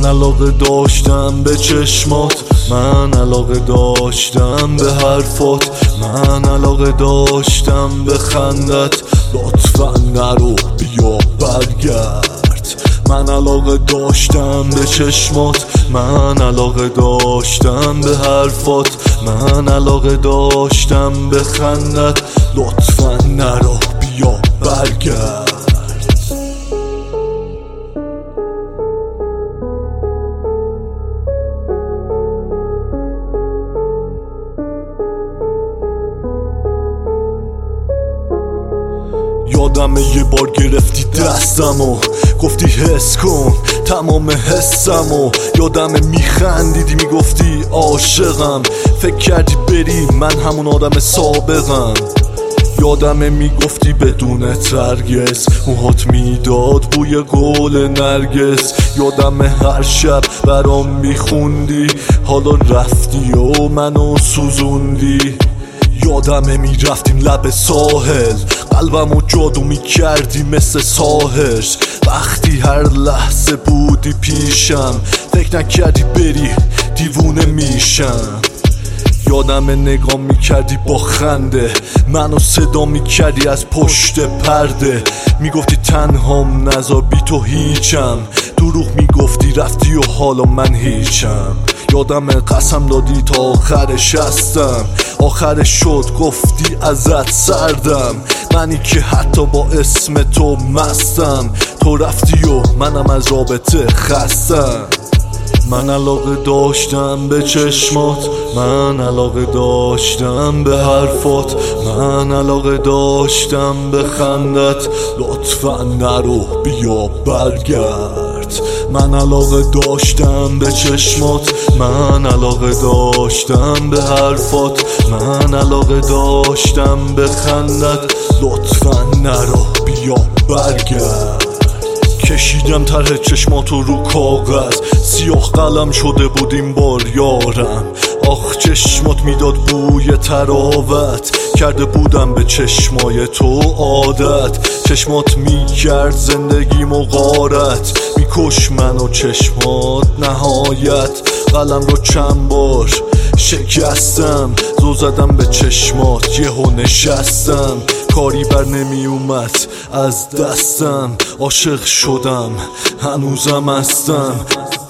من علاقه داشتم به چشمات، من علاقه داشتم به حرفات، من علاقه داشتم به خندت. لطفا نرو بیا برگرد. من علاقه داشتم به چشمات، من علاقه داشتم به حرفات، من علاقه داشتم به خندت. لطفا نرو بیا برگرد. یادمه یه بار گرفتی دستمو، گفتی حس کن تمام حسمو. یادمه میخندیدی میگفتی عاشقم، فکر کردی بری من همون آدم سابقم. یادمه میگفتی بدون ترگز، موهات میداد بوی گل نرگس. یادمه هر شب برام میخوندی، حالا رفتی و منو سوزوندی. یادمه میرفتیم لب ساحل، قلبمو جادو میکردی مثل ساحر. وقتی هر لحظه بودی پیشم، فکر نکردی بری دیوونه میشم. یادمه نگاه میکردی با خنده، منو صدا میکردی از پشت پرده. میگفتی تنهام نذار بی تو هیچم، دروغ میگفتی رفتی و حالا من هیچم. یادمه قسم دادی تا آخرش هستم، آخرش شد گفتی ازت سردم. منی که حتی با اسم تو مستم، تو رفتی و منم از رابطه خستم. من علاقه داشتم به چشمات، من علاقه داشتم به حرفات، من علاقه داشتم به خندت. لطفا نرو بیا برگرد. من علاقه داشتم به چشمات، من علاقه داشتم به حرفات، من علاقه داشتم به خندت. لطفا نرو بیا برگرد. کشیدم طرح چشماتو رو کاغذ، سیاه قلم شده بود این بار یارم. آخ چشمات میداد بوی تراوت، کرده بودم به چشمای تو عادت. چشمات میکرد زندگیمو غارت، میکش منو چشمات نهایت. قلم رو چند بار شکستم، زل زدم به چشمات یهو نشستم. کاری بر نمی اومد از دستم، عاشق شدم هنوزم هستم.